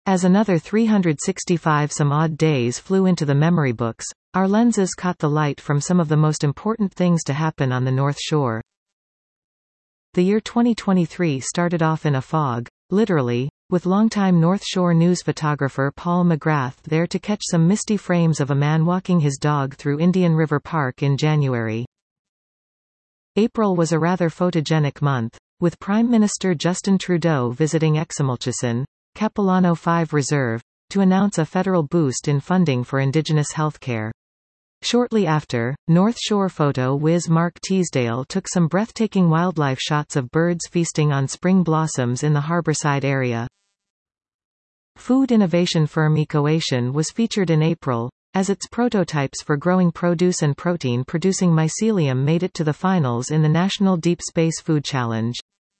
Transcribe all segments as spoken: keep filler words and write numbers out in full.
As another three hundred sixty-five some odd days flew into the memory books, our lenses caught the light from some of the most important things to happen on the North Shore. The year twenty twenty-three started off in a fog, literally, with longtime North Shore news photographer Paul McGrath there to catch some misty frames of a man walking his dog through Indian River Park in January. April was a rather photogenic month, with Prime Minister Justin Trudeau visiting Exumulchusan, Capilano five Reserve, to announce a federal boost in funding for Indigenous healthcare. Shortly after, North Shore photo whiz Mark Teasdale took some breathtaking wildlife shots of birds feasting on spring blossoms in the Harborside area. Food innovation firm Ecoation was featured in April, as its prototypes for growing produce and protein-producing mycelium made it to the finals in the National Deep Space Food Challenge.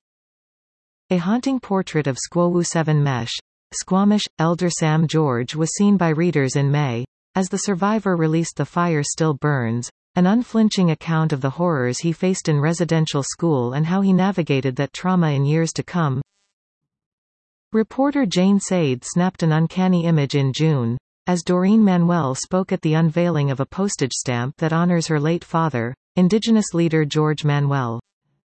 A haunting portrait of Squawu seven Mesh, Squamish, Elder Sam George was seen by readers in May. As the survivor released The Fire Still Burns, an unflinching account of the horrors he faced in residential school and how he navigated that trauma in years to come. Reporter Jane Sade snapped an uncanny image in June, as Doreen Manuel spoke at the unveiling of a postage stamp that honors her late father, Indigenous leader George Manuel.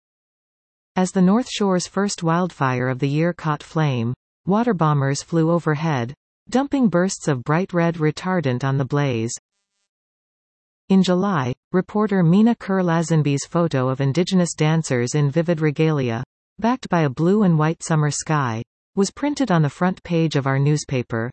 As the North Shore's first wildfire of the year caught flame, water bombers flew overhead, dumping bursts of bright red retardant on the blaze. In July, reporter Mina Kerr-Lazenby's photo of Indigenous dancers in vivid regalia, backed by a blue and white summer sky, was printed on the front page of our newspaper.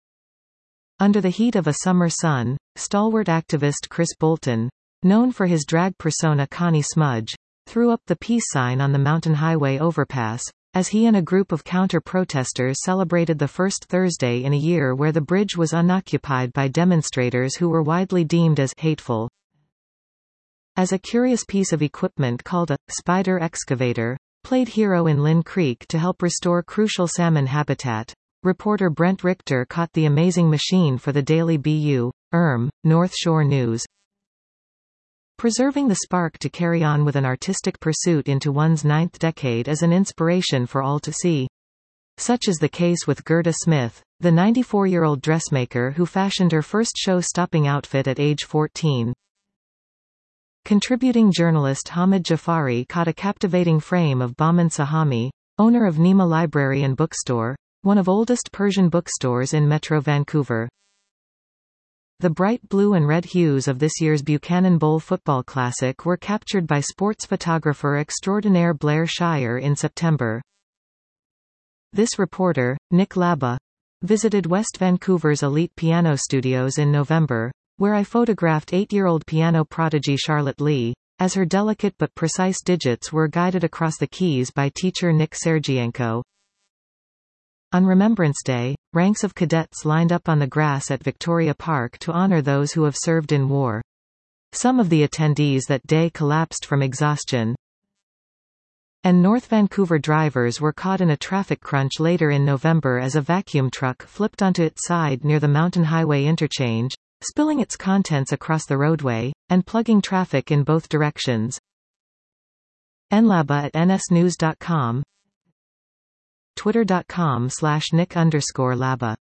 Under the heat of a summer sun, stalwart activist Chris Bolton, known for his drag persona Connie Smudge, threw up the peace sign on the Mountain Highway overpass, as he and a group of counter-protesters celebrated the first Thursday in a year where the bridge was unoccupied by demonstrators who were widely deemed as hateful. As a curious piece of equipment called a spider excavator played hero in Lynn Creek to help restore crucial salmon habitat, reporter Brent Richter caught the amazing machine for the daily B U, E R M, North Shore News. Preserving the spark to carry on with an artistic pursuit into one's ninth decade is an inspiration for all to see. Such is the case with Gerda Smith, the ninety-four-year-old dressmaker who fashioned her first show-stopping outfit at age fourteen. Contributing journalist Hamid Jafari caught a captivating frame of Bahman Sahami, owner of Nima Library and Bookstore, one of oldest Persian bookstores in Metro Vancouver. The bright blue and red hues of this year's Buchanan Bowl Football Classic were captured by sports photographer extraordinaire Blair Shire in September. This reporter, Nick Laba, visited West Vancouver's elite piano studios in November, where I photographed eight-year-old piano prodigy Charlotte Lee, as her delicate but precise digits were guided across the keys by teacher Nick Sergienko. On Remembrance Day, ranks of cadets lined up on the grass at Victoria Park to honor those who have served in war. Some of the attendees that day collapsed from exhaustion. And North Vancouver drivers were caught in a traffic crunch later in November as a vacuum truck flipped onto its side near the Mountain Highway interchange, spilling its contents across the roadway, and plugging traffic in both directions. nlaba at n s news dot com Twitter dot com slash Nick underscore Laba